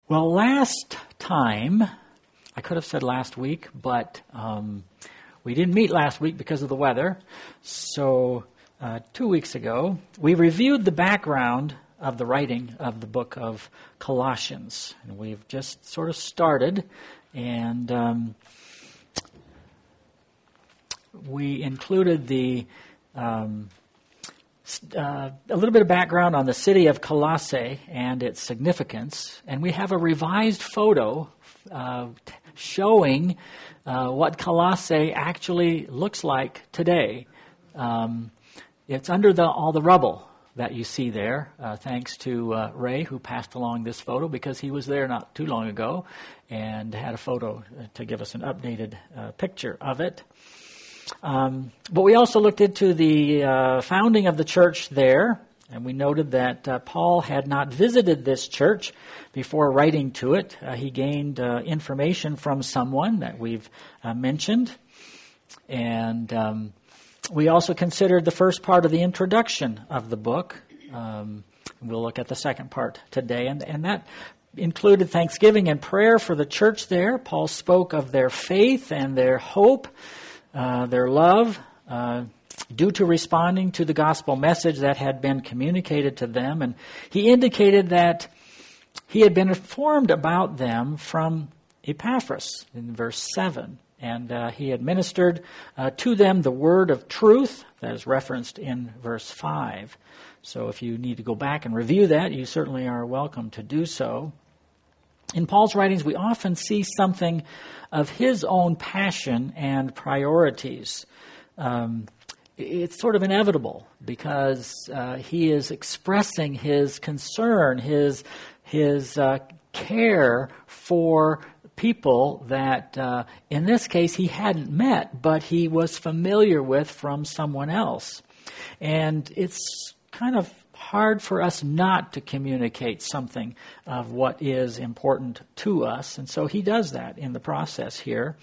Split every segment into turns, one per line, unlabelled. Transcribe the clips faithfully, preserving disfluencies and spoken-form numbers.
Well, last time, I could have said last week, but um, we didn't meet last week because of the weather. So uh, two weeks ago, we reviewed the background of the writing of the book of Colossians. And we've just sort of started, and um, we included the um, Uh, a little bit of background on the city of Colossae and its significance. And we have a revised photo uh, t- showing uh, what Colossae actually looks like today. Um, it's under the, all the rubble that you see there, uh, thanks to uh, Ray, who passed along this photo because he was there not too long ago and had a photo to give us an updated uh, picture of it. Um, but we also looked into the uh, founding of the church there, and we noted that uh, Paul had not visited this church before writing to it. Uh, he gained uh, information from someone that we've uh, mentioned. And um, we also considered the first part of the introduction of the book. Um, we'll look at the second part today, and, and that included thanksgiving and prayer for the church there. Paul spoke of their faith and their hope, Uh, their love, uh, due to responding to the gospel message that had been communicated to them. And he indicated that he had been informed about them from Epaphras in verse seven. And uh, he had ministered uh, to them the word of truth that is referenced in verse five. So if you need to go back and review that, you certainly are welcome to do so. In Paul's writings, we often see something of his own passion and priorities. Um, it's sort of inevitable because uh, he is expressing his concern, his his uh, care for people that, uh, in this case, he hadn't met, but he was familiar with from someone else. And it's kind of hard for us not to communicate something of what is important to us. And so he does that in the process here.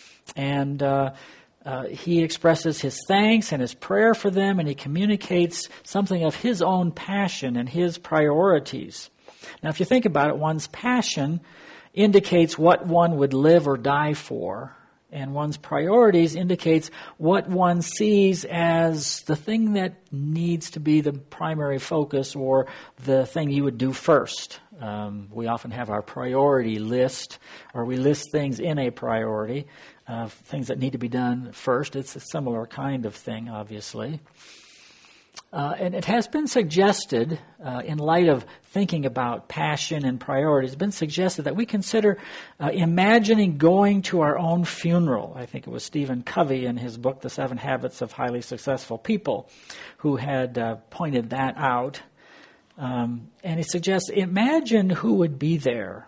And uh, uh, he expresses his thanks and his prayer for them, and he communicates something of his own passion and his priorities. Now, if you think about it, one's passion indicates what one would live or die for, and one's priorities indicates what one sees as the thing that needs to be the primary focus or the thing you would do first. Um, we often have our priority list, or we list things in a priority, uh, things that need to be done first. It's a similar kind of thing, obviously. Uh, and it has been suggested, uh, in light of thinking about passion and priorities, it's been suggested that we consider uh, imagining going to our own funeral. I think it was Stephen Covey in his book, The Seven Habits of Highly Successful People, who had uh, pointed that out. Um, and he suggests, imagine who would be there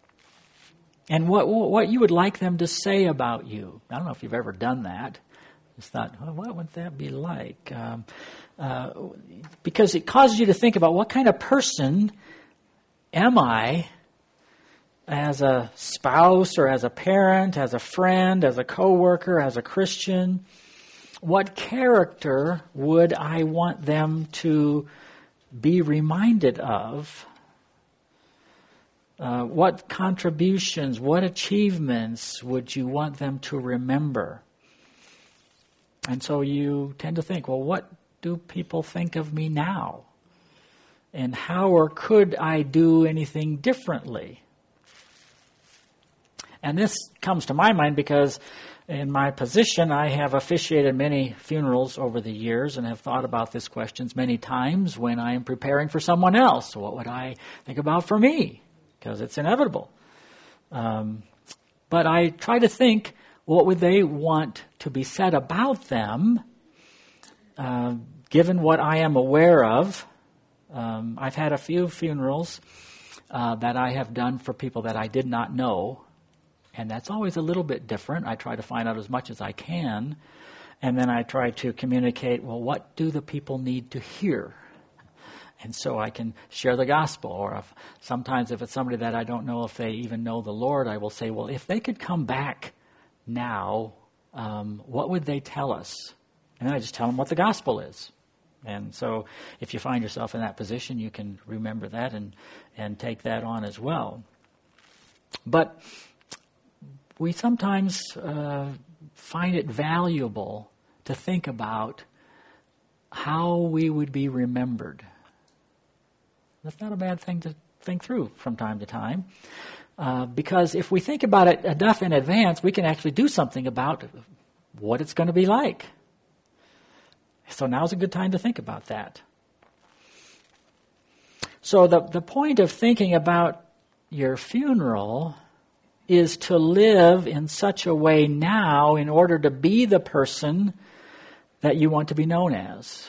and what what you would like them to say about you. I don't know if you've ever done that. Just thought, well, what would that be like? Um, uh, because it causes you to think about what kind of person am I as a spouse or as a parent, as a friend, as a coworker, as a Christian. What character would I want them to be reminded of? Uh, what contributions, what achievements would you want them to remember? And so you tend to think, well, what do people think of me now? And how or could I do anything differently? And this comes to my mind because in my position, I have officiated many funerals over the years and have thought about these questions many times when I am preparing for someone else. What would I think about for me? Because it's inevitable. Um, but I try to think, what would they want to be said about them, uh, given what I am aware of? Um, I've had a few funerals uh, that I have done for people that I did not know, and that's always a little bit different. I try to find out as much as I can, and then I try to communicate, well, what do the people need to hear? And so I can share the gospel. Or if, sometimes if it's somebody that I don't know if they even know the Lord, I will say, well, if they could come back now, um, what would they tell us? And then I just tell them what the gospel is. And so if you find yourself in that position, you can remember that and, and take that on as well. But we sometimes uh, find it valuable to think about how we would be remembered. That's not a bad thing to think through from time to time. Uh, because if we think about it enough in advance, we can actually do something about what it's going to be like. So now's a good time to think about that. So the, the point of thinking about your funeral is to live in such a way now in order to be the person that you want to be known as.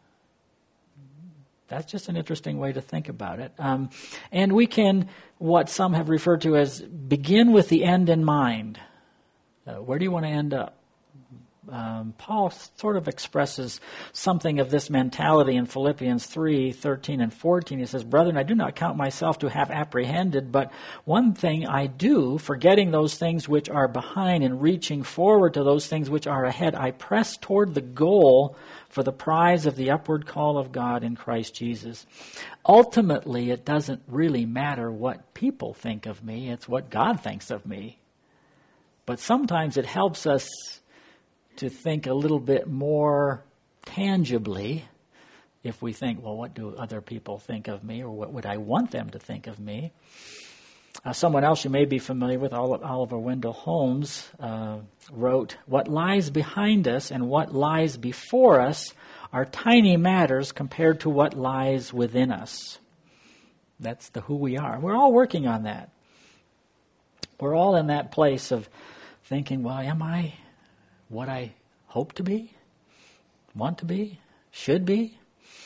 That's just an interesting way to think about it. Um, and we can, what some have referred to as, begin with the end in mind. Uh, where do you want to end up? Um, Paul sort of expresses something of this mentality in Philippians three, thirteen and fourteen. He says, "Brethren, I do not count myself to have apprehended, but one thing I do, forgetting those things which are behind and reaching forward to those things which are ahead, I press toward the goal for the prize of the upward call of God in Christ Jesus." Ultimately, it doesn't really matter what people think of me. It's what God thinks of me. But sometimes it helps us to think a little bit more tangibly if we think, well, what do other people think of me, or what would I want them to think of me? Uh, someone else you may be familiar with, Oliver Wendell Holmes, uh, wrote, "What lies behind us and what lies before us are tiny matters compared to what lies within us." That's the who we are. We're all working on that. We're all in that place of thinking, well, am I what I hope to be, want to be, should be?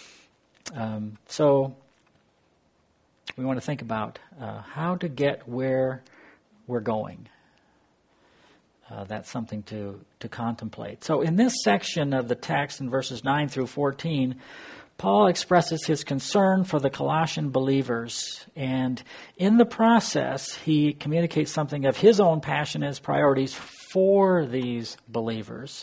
Um, so we want to think about uh, how to get where we're going. Uh, that's something to, to contemplate. So in this section of the text in verses nine through fourteen, Paul expresses his concern for the Colossian believers. And in the process, he communicates something of his own passion and his priorities for these believers.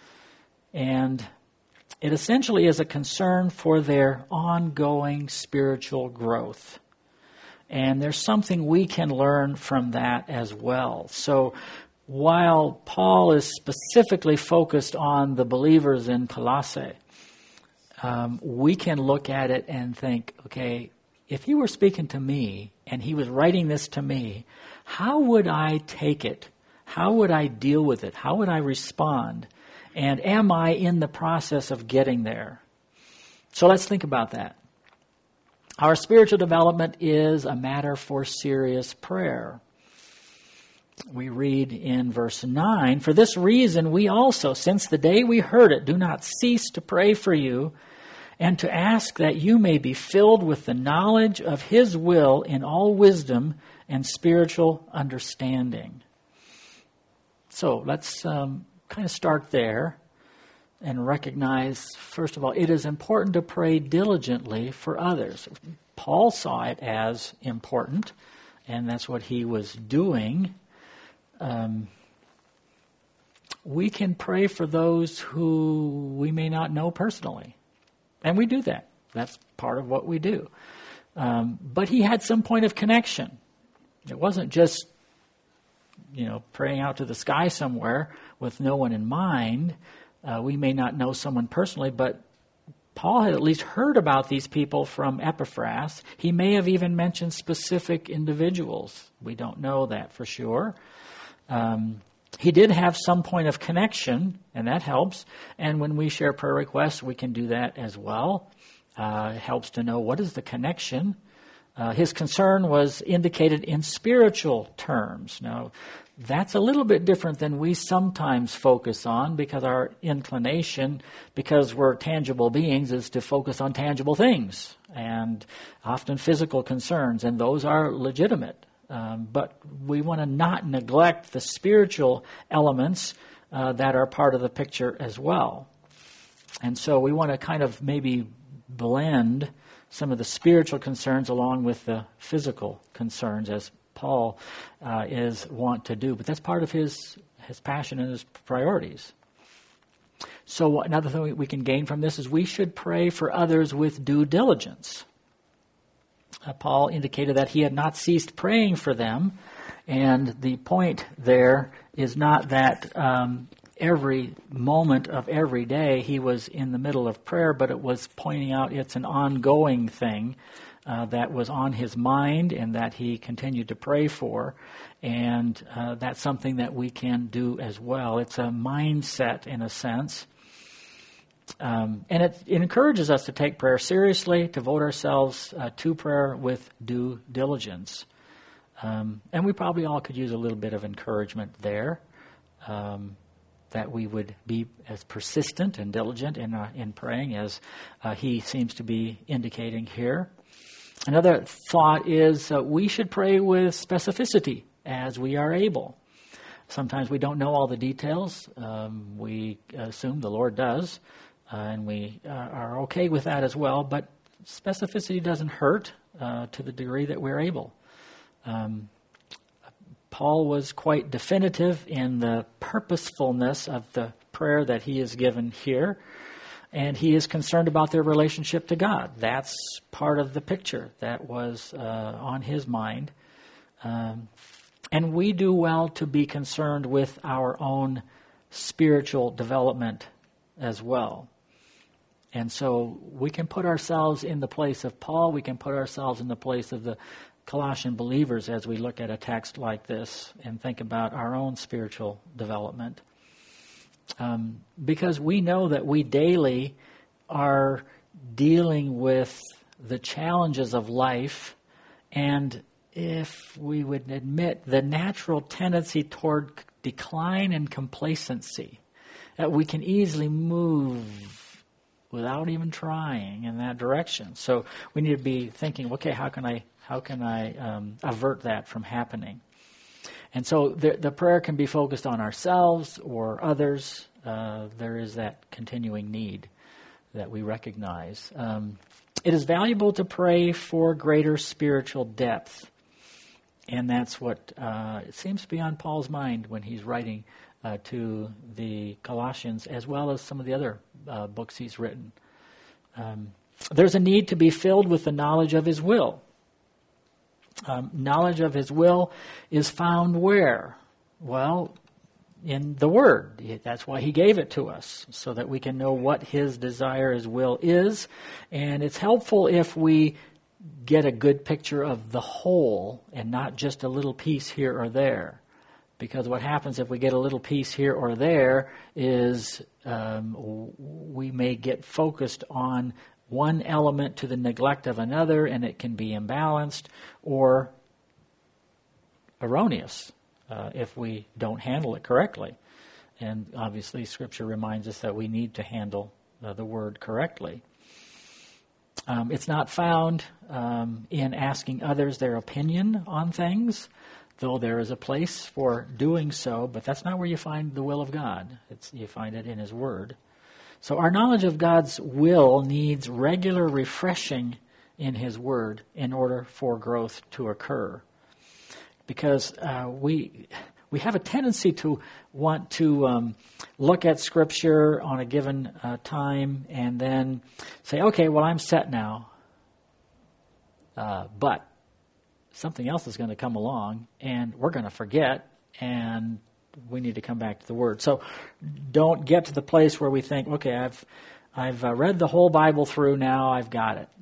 And it essentially is a concern for their ongoing spiritual growth. And there's something we can learn from that as well. So while Paul is specifically focused on the believers in Colossae, um, we can look at it and think, okay, if he were speaking to me and he was writing this to me, how would I take it? How would I deal with it? How would I respond? And am I in the process of getting there? So let's think about that. Our spiritual development is a matter for serious prayer. We read in verse nine, "For this reason we also, since the day we heard it, do not cease to pray for you and to ask that you may be filled with the knowledge of His will in all wisdom and spiritual understanding." So let's um, kind of start there and recognize, first of all, it is important to pray diligently for others. Paul saw it as important, and that's what he was doing. Um, we can pray for those who we may not know personally, and we do that. That's part of what we do. Um, but he had some point of connection. It wasn't just, you know, praying out to the sky somewhere with no one in mind. Uh, we may not know someone personally, but Paul had at least heard about these people from Epaphras. He may have even mentioned specific individuals. We don't know that for sure. Um, he did have some point of connection, and that helps. And when we share prayer requests, we can do that as well. Uh, it helps to know what is the connection. Uh, his concern was indicated in spiritual terms. Now, that's a little bit different than we sometimes focus on, because our inclination, because we're tangible beings, is to focus on tangible things and often physical concerns, and those are legitimate. Um, but we want to not neglect the spiritual elements uh, that are part of the picture as well. And so we want to kind of maybe blend some of the spiritual concerns along with the physical concerns, as Paul uh, is wont to do. But that's part of his, his passion and his priorities. So another thing we can gain from this is we should pray for others with due diligence. Uh, Paul indicated that he had not ceased praying for them, And the point there is not that um, every moment of every day he was in the middle of prayer, but it was pointing out it's an ongoing thing uh, that was on his mind and that he continued to pray for. And uh, that's something that we can do as well. It's a mindset in a sense. Um, and it, it encourages us to take prayer seriously, to devote ourselves uh, to prayer with due diligence. Um, and we probably all could use a little bit of encouragement there, um, that we would be as persistent and diligent in, uh, in praying as uh, he seems to be indicating here. Another thought is uh, we should pray with specificity as we are able. Sometimes we don't know all the details. Um, we assume the Lord does, uh, and we uh, are okay with that as well. But specificity doesn't hurt uh, to the degree that we're able. Um, Paul was quite definitive in the purposefulness of the prayer that he is given here, and he is concerned about their relationship to God. That's part of the picture that was uh, on his mind. Um, and we do well to be concerned with our own spiritual development as well. And so we can put ourselves in the place of Paul. We can put ourselves in the place of the Colossian believers as we look at a text like this and think about our own spiritual development. Um, because we know that we daily are dealing with the challenges of life, and if we would admit the natural tendency toward decline and complacency, that we can easily move without even trying in that direction. So we need to be thinking, okay, how can I how can I um, avert that from happening? And so the, the prayer can be focused on ourselves or others. Uh, there is that continuing need that we recognize. Um, it is valuable to pray for greater spiritual depth. And that's what uh, it seems to be on Paul's mind when he's writing uh, to the Colossians, as well as some of the other uh, books he's written. Um, there's a need to be filled with the knowledge of his will. Um, knowledge of his will is found where? Well, in the Word. That's why he gave it to us, so that we can know what his desire, his will is. And it's helpful if we get a good picture of the whole and not just a little piece here or there. Because what happens if we get a little piece here or there is um, we may get focused on one element to the neglect of another, and it can be imbalanced or erroneous uh, if we don't handle it correctly. And obviously, Scripture reminds us that we need to handle uh, the Word correctly. Um, it's not found um, in asking others their opinion on things, though there is a place for doing so, but that's not where you find the will of God. It's, you find it in His Word. So our knowledge of God's will needs regular refreshing in His Word in order for growth to occur. Because uh, we we have a tendency to want to um, look at Scripture on a given uh, time and then say, okay, well, I'm set now. Uh, but something else is going to come along, and we're going to forget, and we need to come back to the Word. So don't get to the place where we think, okay, I've I've uh, read the whole Bible through now, I've got it.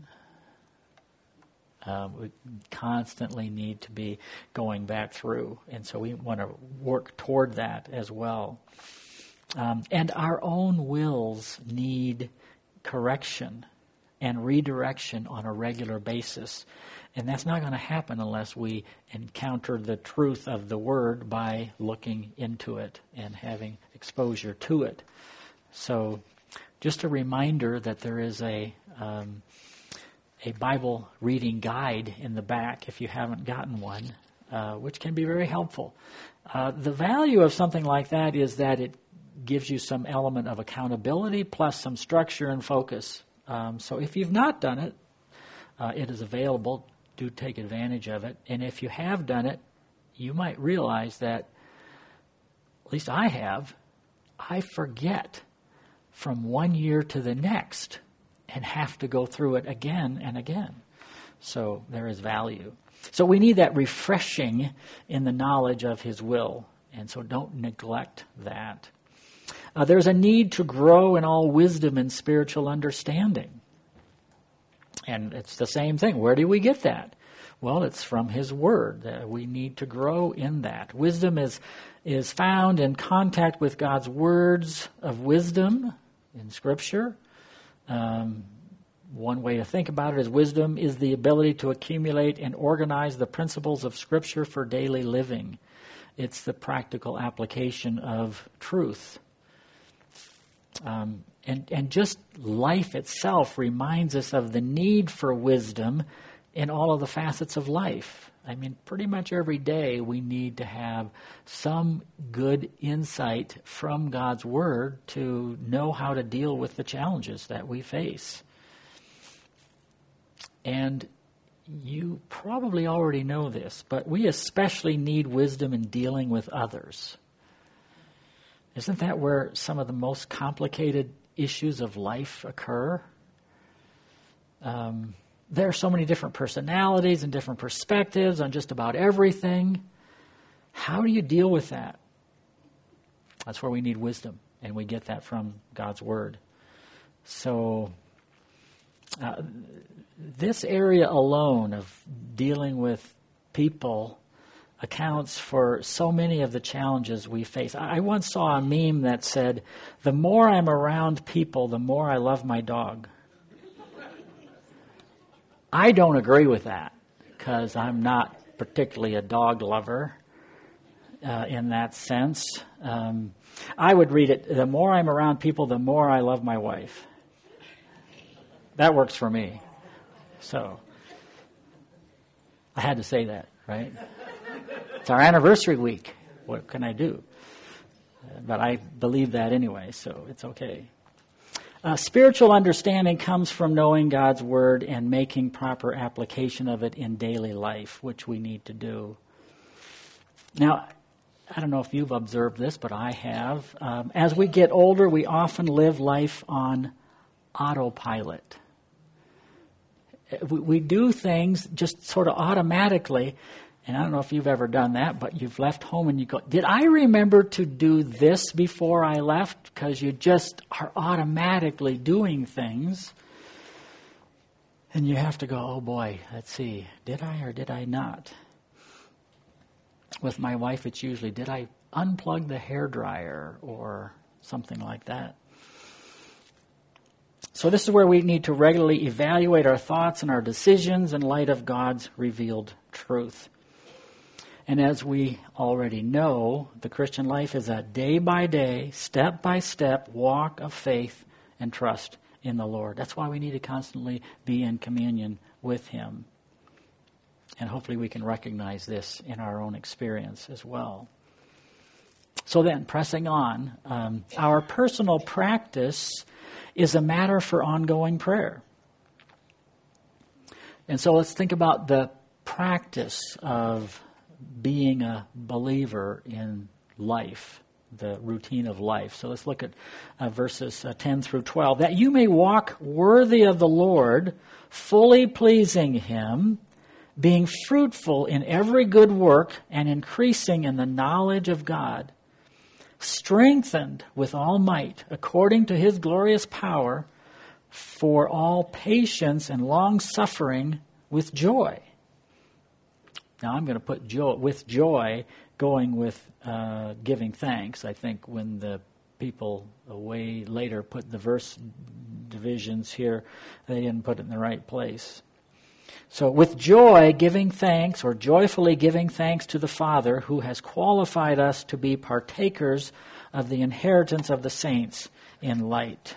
Uh, we constantly need to be going back through, and so we want to work toward that as well. Um, and our own wills need correction and redirection on a regular basis. And that's not going to happen unless we encounter the truth of the Word by looking into it and having exposure to it. So just a reminder that there is a um, a Bible reading guide in the back if you haven't gotten one, uh, which can be very helpful. Uh, the value of something like that is that it gives you some element of accountability plus some structure and focus. Um, so if you've not done it, uh, it is available. Do take advantage of it. And if you have done it, you might realize that, at least I have, I forget from one year to the next and have to go through it again and again. So there is value. So we need that refreshing in the knowledge of his will. And so don't neglect that. Uh, there's a need to grow in all wisdom and spiritual understanding. And it's the same thing. Where do we get that? Well, it's from his word. Uh, we need to grow in that. Wisdom is, is found in contact with God's words of wisdom in Scripture. Um, one way to think about it is wisdom is the ability to accumulate and organize the principles of Scripture for daily living. It's the practical application of truth. Um, and, and just life itself reminds us of the need for wisdom in all of the facets of life. I mean, pretty much every day we need to have some good insight from God's Word to know how to deal with the challenges that we face. And you probably already know this, but we especially need wisdom in dealing with others. Isn't that where some of the most complicated issues of life occur? Um, there are so many different personalities and different perspectives on just about everything. How do you deal with that? That's where we need wisdom, and we get that from God's Word. So uh, this area alone of dealing with people accounts for so many of the challenges we face. I once saw a meme that said, "The more I'm around people, the more I love my dog." I don't agree with that because I'm not particularly a dog lover uh, in that sense. Um, I would read it, "The more I'm around people, the more I love my wife." That works for me. So I had to say that, right? It's our anniversary week. What can I do? Uh, but I believe that anyway, so it's okay. Uh, spiritual understanding comes from knowing God's Word and making proper application of it in daily life, which we need to do. Now, I don't know if you've observed this, but I have. Um, as we get older, we often live life on autopilot. We, we do things just sort of automatically. And I don't know if you've ever done that, but you've left home and you go, did I remember to do this before I left? Because you just are automatically doing things. And you have to go, oh boy, let's see, did I or did I not? With my wife, it's usually, did I unplug the hairdryer or something like that? So this is where we need to regularly evaluate our thoughts and our decisions in light of God's revealed truth. And as we already know, the Christian life is a day-by-day, step-by-step walk of faith and trust in the Lord. That's why we need to constantly be in communion with Him. And hopefully we can recognize this in our own experience as well. So then, pressing on, um, our personal practice is a matter for ongoing prayer. And so let's think about the practice of being a believer in life, the routine of life. So let's look at uh, verses uh, ten through twelve. That you may walk worthy of the Lord, fully pleasing Him, being fruitful in every good work and increasing in the knowledge of God, strengthened with all might according to His glorious power, for all patience and long-suffering with joy. Now, I'm going to put joy, with joy going with uh, giving thanks. I think when the people way later put the verse divisions here, they didn't put it in the right place. So with joy giving thanks, or joyfully giving thanks to the Father who has qualified us to be partakers of the inheritance of the saints in light.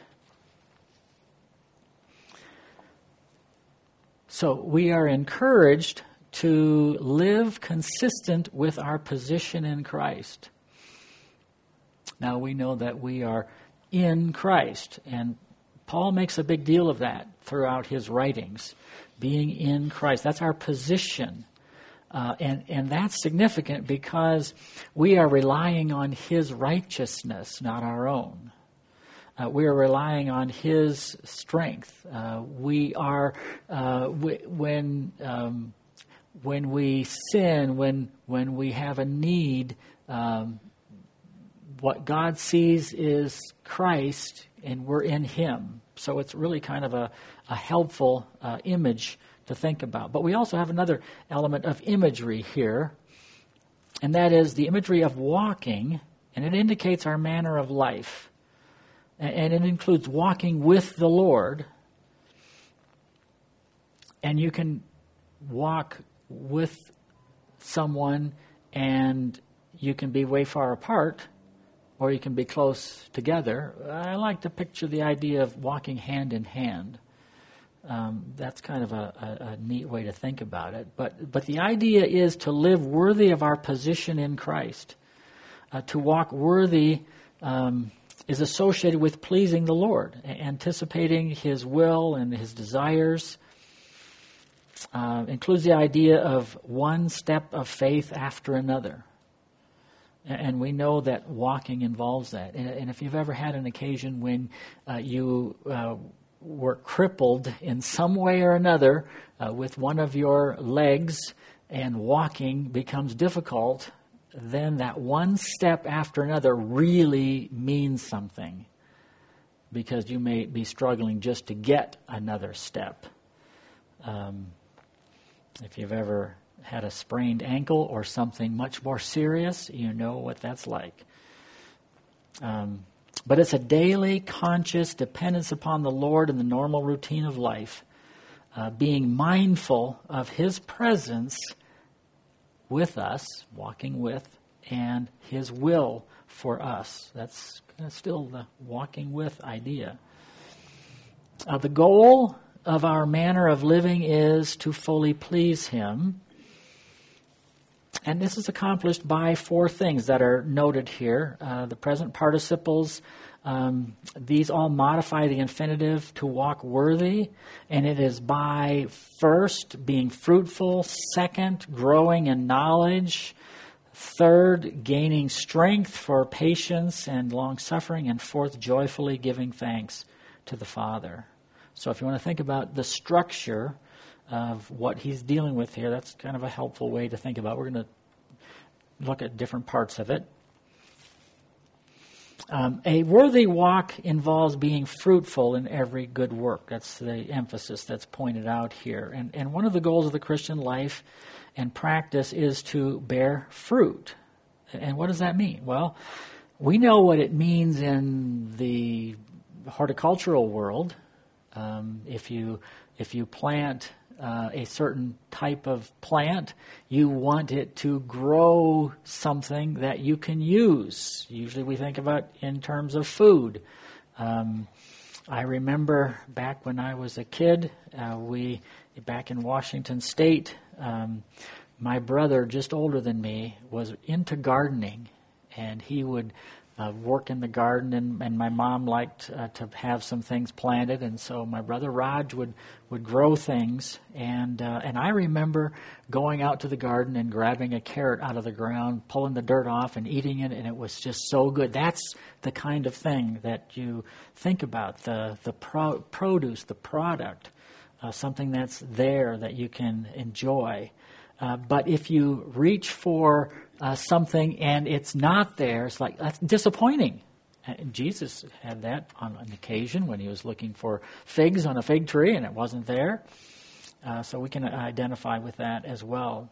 So we are encouraged to live consistent with our position in Christ. Now we know that we are in Christ, and Paul makes a big deal of that throughout his writings. Being in Christ, that's our position. Uh, and, and that's significant because we are relying on His righteousness, not our own. Uh, we are relying on His strength. Uh, we are, uh, w- when... Um, when we sin, when when we have a need, um, what God sees is Christ, and we're in Him. So it's really kind of a, a helpful uh, image to think about. But we also have another element of imagery here, and that is the imagery of walking, and it indicates our manner of life. And it includes walking with the Lord. And you can walk with someone and you can be way far apart, or you can be close together. I like to picture the idea of walking hand in hand. Um, that's kind of a, a, a neat way to think about it. But, but the idea is to live worthy of our position in Christ. Uh, to walk worthy um, is associated with pleasing the Lord, anticipating His will and His desires. Uh, includes the idea of one step of faith after another. And we know that walking involves that. And if you've ever had an occasion when uh, you uh, were crippled in some way or another uh, with one of your legs and walking becomes difficult, then that one step after another really means something, because you may be struggling just to get another step. Um, if you've ever had a sprained ankle or something much more serious, you know what that's like. Um, but it's a daily conscious dependence upon the Lord in the normal routine of life, uh, being mindful of His presence with us, walking with, and His will for us. That's kind of still the walking with idea. Uh, the goal of our manner of living is to fully please Him. And this is accomplished by four things that are noted here. Uh, the present participles, um, these all modify the infinitive to walk worthy. And it is by, first, being fruitful; second, growing in knowledge; third, gaining strength for patience and long-suffering; and fourth, joyfully giving thanks to the Father. So if you want to think about the structure of what he's dealing with here, that's kind of a helpful way to think about it. We're going to look at different parts of it. Um, a worthy walk involves being fruitful in every good work. That's the emphasis that's pointed out here. And, and one of the goals of the Christian life and practice is to bear fruit. And what does that mean? Well, we know what it means in the horticultural world. Um, if you if you plant uh, a certain type of plant, you want it to grow something that you can use. Usually we think about in terms of food. Um, I remember back when I was a kid, uh, we back in Washington State, um, my brother, just older than me, was into gardening, and he would Uh, work in the garden, and, and my mom liked uh, to have some things planted, and so my brother Raj would, would grow things, and uh, and I remember going out to the garden and grabbing a carrot out of the ground, pulling the dirt off and eating it, and it was just so good. That's the kind of thing that you think about, the, the pro- produce, the product, uh, something that's there that you can enjoy. Uh, but if you reach for uh, something and it's not there, it's like, that's disappointing. And Jesus had that on an occasion when he was looking for figs on a fig tree and it wasn't there. Uh, so we can identify with that as well.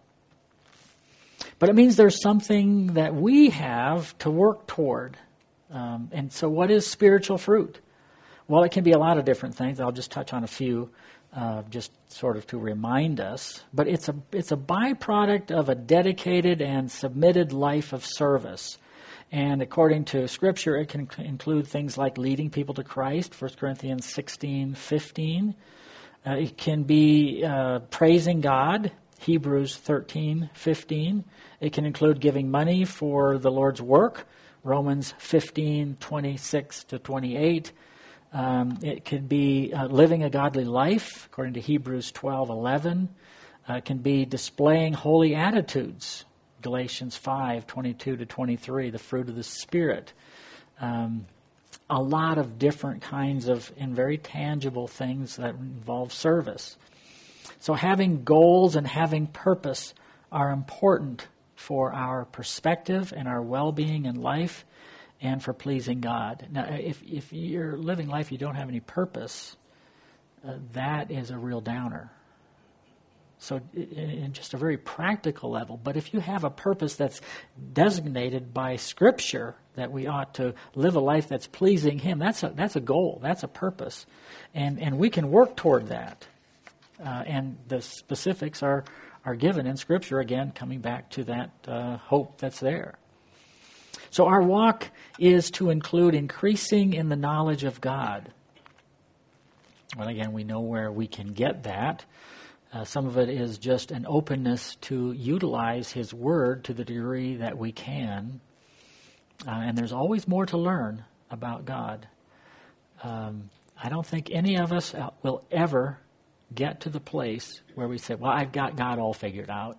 But it means there's something that we have to work toward. Um, and so what is spiritual fruit? Well, it can be a lot of different things. I'll just touch on a few. Uh, just sort of to remind us, but it's a it's a byproduct of a dedicated and submitted life of service. And according to Scripture, it can include things like leading people to Christ, First Corinthians sixteen fifteen. Uh, it can be uh, praising God, Hebrews thirteen fifteen. It can include giving money for the Lord's work, Romans fifteen twenty-six to twenty-eight. Um, it could be uh, living a godly life, according to Hebrews twelve eleven. Uh, it can be displaying holy attitudes, Galatians five twenty-two to twenty-three, the fruit of the Spirit. Um, a lot of different kinds of and very tangible things that involve service. So having goals and having purpose are important for our perspective and our well-being in life and for pleasing God. Now, if, if you're living life you don't have any purpose, uh, that is a real downer. So in just a very practical level, but if you have a purpose that's designated by Scripture that we ought to live a life that's pleasing Him, that's a, that's a goal, that's a purpose. And, and we can work toward that. Uh, and the specifics are, are given in Scripture, again, coming back to that uh, hope that's there. So our walk is to include increasing in the knowledge of God. Well, again, we know where we can get that. Uh, some of it is just an openness to utilize His Word to the degree that we can. Uh, and there's always more to learn about God. Um, I don't think any of us will ever get to the place where we say, well, I've got God all figured out.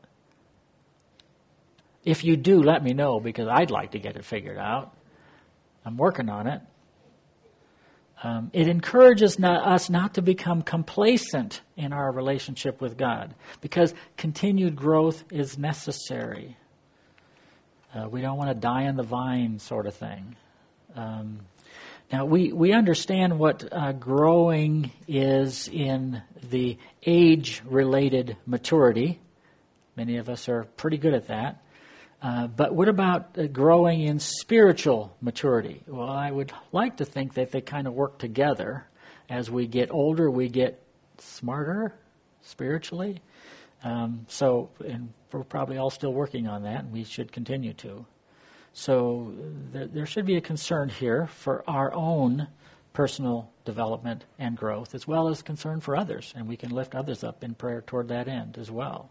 If you do, let me know, because I'd like to get it figured out. I'm working on it. Um, it encourages not, us not to become complacent in our relationship with God, because continued growth is necessary. Uh, we don't want to die on the vine sort of thing. Um, now, we, we understand what uh, growing is in the age-related maturity. Many of us are pretty good at that. Uh, but what about uh, growing in spiritual maturity? Well, I would like to think that they kind of work together. As we get older, we get smarter spiritually. Um, so, and we're probably all still working on that, and we should continue to. So there, there should be a concern here for our own personal development and growth, as well as concern for others, and we can lift others up in prayer toward that end as well.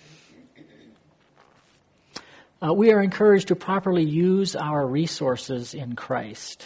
Uh, we are encouraged to properly use our resources in Christ.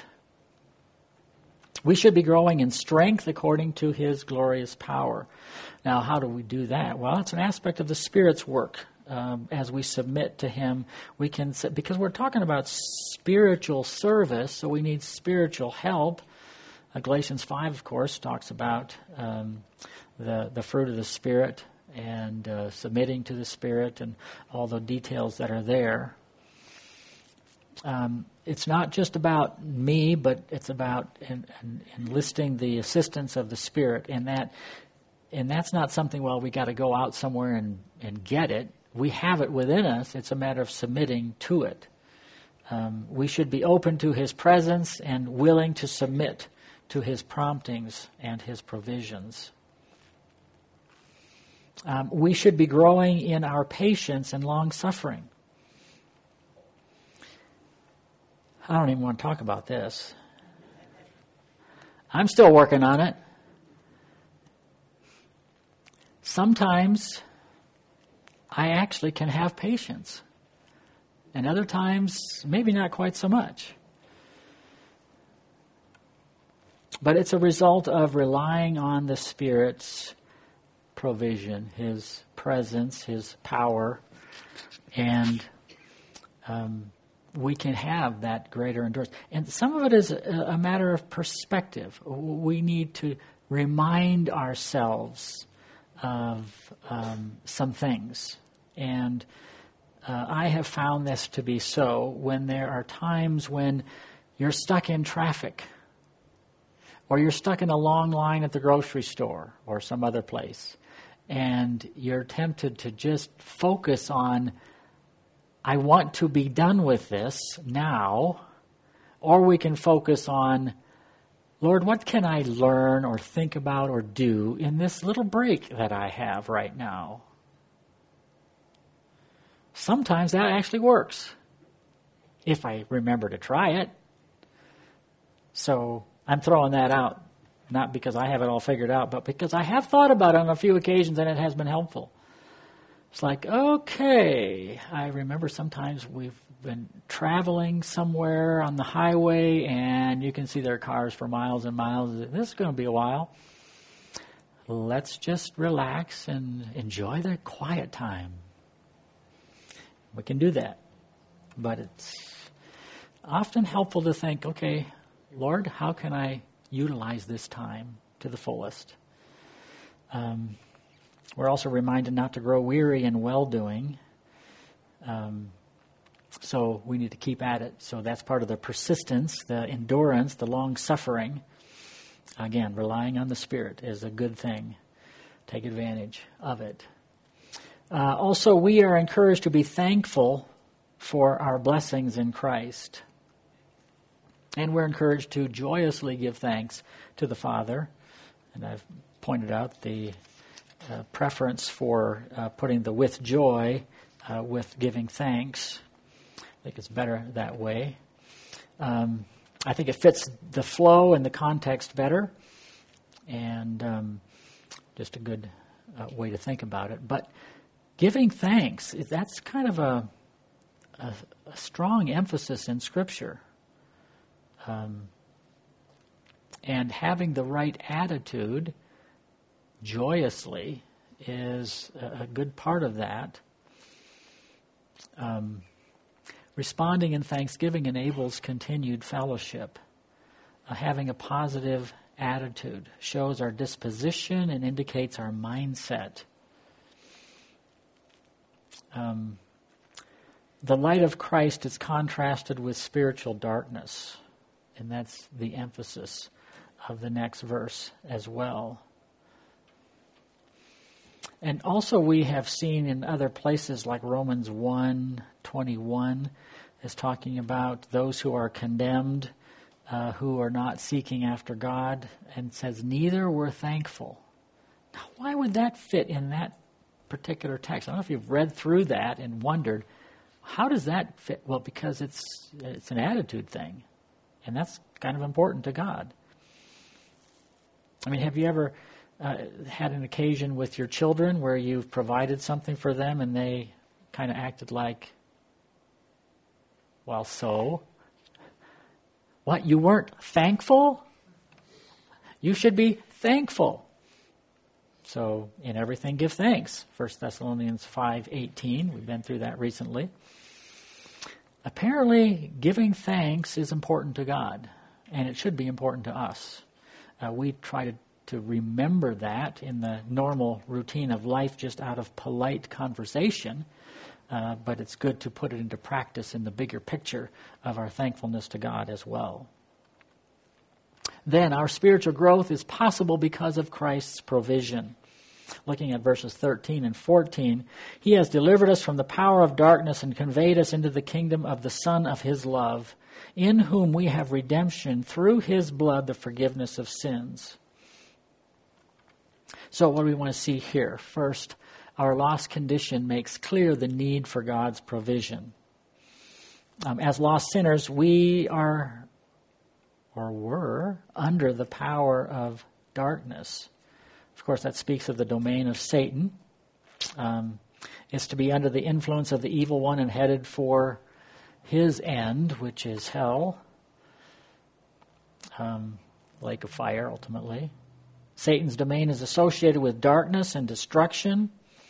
We should be growing in strength according to His glorious power. Now, how do we do that? Well, it's an aspect of the Spirit's work. Um, as we submit to Him, we can, because we're talking about spiritual service, so we need spiritual help. Uh, Galatians five, of course, talks about um, the the fruit of the Spirit and uh, submitting to the Spirit and all the details that are there. Um, it's not just about me, but it's about en- en- enlisting the assistance of the Spirit, and that, and that's not something, well, we got to go out somewhere and, and get it. We have it within us. It's a matter of submitting to it. Um, we should be open to His presence and willing to submit to His promptings and His provisions. Um, we should be growing in our patience and long-suffering. I don't even want to talk about this. I'm still working on it. Sometimes I actually can have patience. And other times, maybe not quite so much. But it's a result of relying on the Spirit's provision, His presence, His power, and um, we can have that greater endurance. And some of it is a, a matter of perspective. We need to remind ourselves of um, some things. And uh, I have found this to be so when there are times when you're stuck in traffic, or you're stuck in a long line at the grocery store or some other place, and you're tempted to just focus on, I want to be done with this now, or we can focus on, Lord, what can I learn or think about or do in this little break that I have right now? Sometimes that actually works, if I remember to try it. So I'm throwing that out, not because I have it all figured out, but because I have thought about it on a few occasions and it has been helpful. It's like, okay, I remember sometimes we've been traveling somewhere on the highway and you can see there are cars for miles and miles. This is going to be a while. Let's just relax and enjoy the quiet time. We can do that. But it's often helpful to think, okay, Lord, how can I utilize this time to the fullest? Um, we're also reminded not to grow weary in well-doing. Um, so we need to keep at it. So that's part of the persistence, the endurance, the long-suffering. Again, relying on the Spirit is a good thing. Take advantage of it. Uh, also, we are encouraged to be thankful for our blessings in Christ. And we're encouraged to joyously give thanks to the Father. And I've pointed out the uh, preference for uh, putting the with joy uh, with giving thanks. I think it's better that way. Um, I think it fits the flow and the context better. And um, just a good uh, way to think about it. But giving thanks, that's kind of a, a, a strong emphasis in Scripture. Um, and having the right attitude joyously is a, a good part of that. Um, responding in thanksgiving enables continued fellowship. Uh, having a positive attitude shows our disposition and indicates our mindset. Um, the light of Christ is contrasted with spiritual darkness. And that's the emphasis of the next verse as well. And also we have seen in other places like Romans one twenty-one is talking about those who are condemned, uh, who are not seeking after God, and says, neither were thankful. Now, why would that fit in that particular text? I don't know if you've read through that and wondered, how does that fit? Well, because it's it's an attitude thing. And that's kind of important to God. I mean, have you ever uh, had an occasion with your children where you've provided something for them and they kind of acted like, well, so? What, you weren't thankful? You should be thankful. So, in everything give thanks. First Thessalonians five eighteen, we've been through that recently. Apparently, giving thanks is important to God, and it should be important to us. Uh, we try to, to remember that in the normal routine of life just out of polite conversation, uh, but it's good to put it into practice in the bigger picture of our thankfulness to God as well. Then, our spiritual growth is possible because of Christ's provision. Looking at verses thirteen and fourteen, He has delivered us from the power of darkness and conveyed us into the kingdom of the Son of His love, in whom we have redemption through His blood, the forgiveness of sins. So what do we want to see here? First, our lost condition makes clear the need for God's provision. Um, as lost sinners, we are, or were, under the power of darkness. Of course, that speaks of the domain of Satan. Um, it's to be under the influence of the evil one and headed for his end, which is hell, um, lake of fire, ultimately. Satan's domain is associated with darkness and destruction.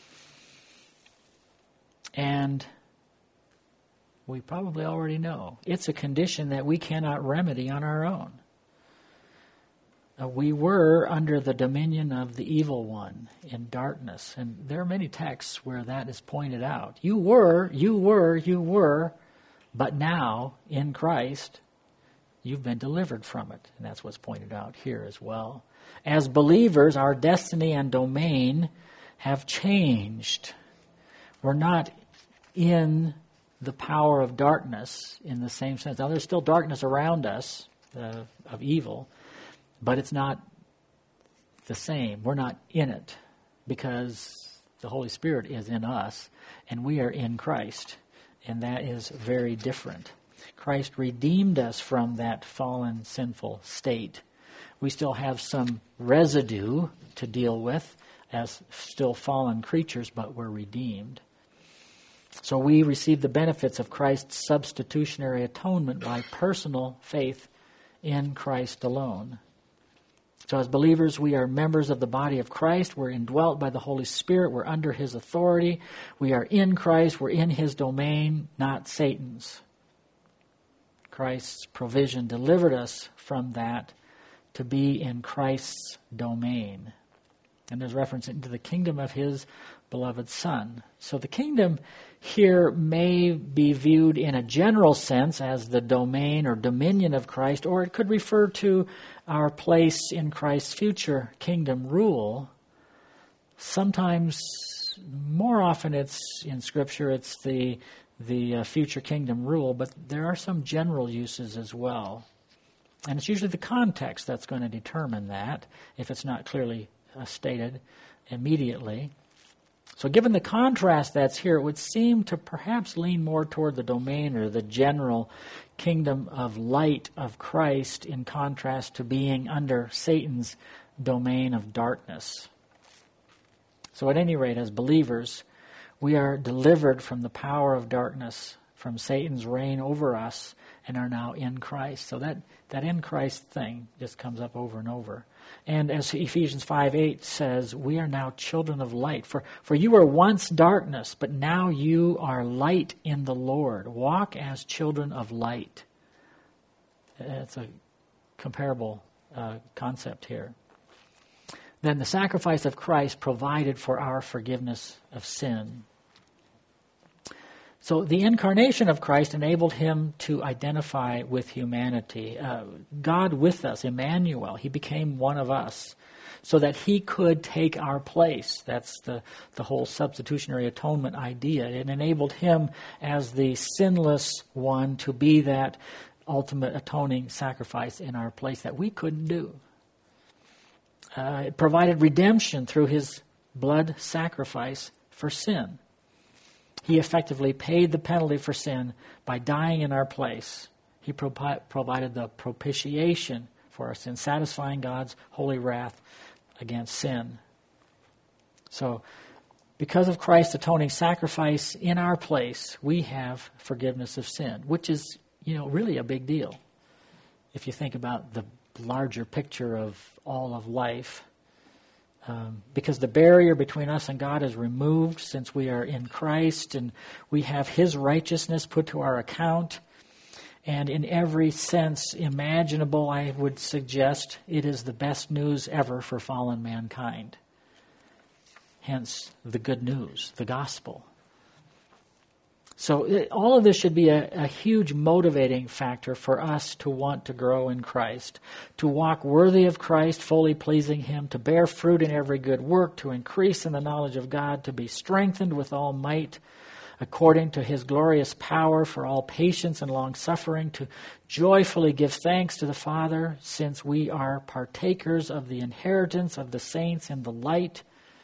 And we probably already know it's a condition that we cannot remedy on our own. Uh, we were under the dominion of the evil one in darkness. And there are many texts where that is pointed out. You were, you were, you were, but now in Christ, you've been delivered from it. And that's what's pointed out here as well. As believers, our destiny and domain have changed. We're not in the power of darkness in the same sense. Now, there's still darkness around us uh, of evil, but it's not the same. We're not in it because the Holy Spirit is in us and we are in Christ. And that is very different. Christ redeemed us from that fallen, sinful state. We still have some residue to deal with as still fallen creatures, but we're redeemed. So we receive the benefits of Christ's substitutionary atonement by personal faith in Christ alone. So as believers, we are members of the body of Christ. We're indwelt by the Holy Spirit. We're under His authority. We are in Christ. We're in His domain, not Satan's. Christ's provision delivered us from that to be in Christ's domain. And there's reference into the kingdom of his beloved Son. So the kingdom here may be viewed in a general sense as the domain or dominion of Christ, or it could refer to our place in Christ's future kingdom rule. Sometimes, more often it's in Scripture, it's the, the uh, future kingdom rule, but there are some general uses as well. And it's usually the context that's going to determine that, if it's not clearly uh, stated immediately. So given the contrast that's here, it would seem to perhaps lean more toward the domain or the general kingdom of light of Christ in contrast to being under Satan's domain of darkness. So at any rate, as believers, we are delivered from the power of darkness, from Satan's reign over us, and are now in Christ. So that, that in Christ thing just comes up over and over. And as Ephesians five eight says, we are now children of light. For, for you were once darkness, but now you are light in the Lord. Walk as children of light. It's a comparable uh, concept here. Then the sacrifice of Christ provided for our forgiveness of sin. So the incarnation of Christ enabled him to identify with humanity. Uh, God with us, Emmanuel, he became one of us so that he could take our place. That's the, the whole substitutionary atonement idea. It enabled him as the sinless one to be that ultimate atoning sacrifice in our place that we couldn't do. Uh, it provided redemption through his blood sacrifice for sin. He effectively paid the penalty for sin by dying in our place. He pro- provided the propitiation for our sin, satisfying God's holy wrath against sin. So, because of Christ's atoning sacrifice in our place, we have forgiveness of sin, which is, you know, really a big deal. If you think about the larger picture of all of life. Um, because the barrier between us and God is removed since we are in Christ and we have his righteousness put to our account. And in every sense imaginable, I would suggest it is the best news ever for fallen mankind. Hence the good news, the gospel. So it, all of this should be a, a huge motivating factor for us to want to grow in Christ, to walk worthy of Christ, fully pleasing him, to bear fruit in every good work, to increase in the knowledge of God, to be strengthened with all might, according to his glorious power for all patience and long-suffering, to joyfully give thanks to the Father, since we are partakers of the inheritance of the saints in the light,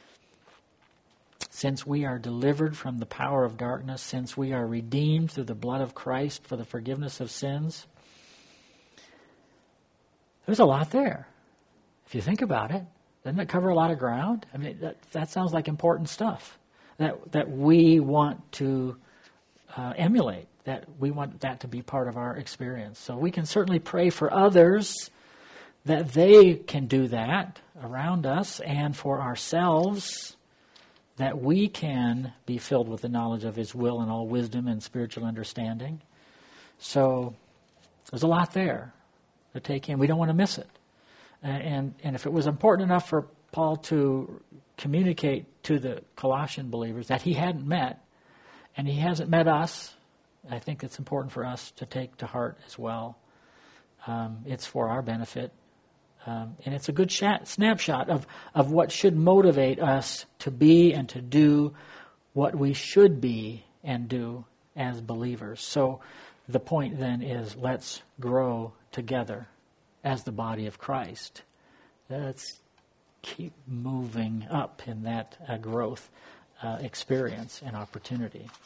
since we are delivered from the power of darkness, since we are redeemed through the blood of Christ for the forgiveness of sins. There's a lot there. If you think about it, doesn't it cover a lot of ground? I mean, that, that sounds like important stuff that that we want to uh, emulate, that we want that to be part of our experience. So we can certainly pray for others that they can do that around us, and for ourselves that we can be filled with the knowledge of his will and all wisdom and spiritual understanding. So there's a lot there to take in. We don't want to miss it. And, and if it was important enough for Paul to communicate to the Colossian believers that he hadn't met, and he hasn't met us, I think it's important for us to take to heart as well. Um, it's for our benefit. Um, and it's a good shat, snapshot of, of what should motivate us to be and to do what we should be and do as believers. So the point then is, let's grow together as the body of Christ. Let's keep moving up in that uh, growth uh, experience and opportunity.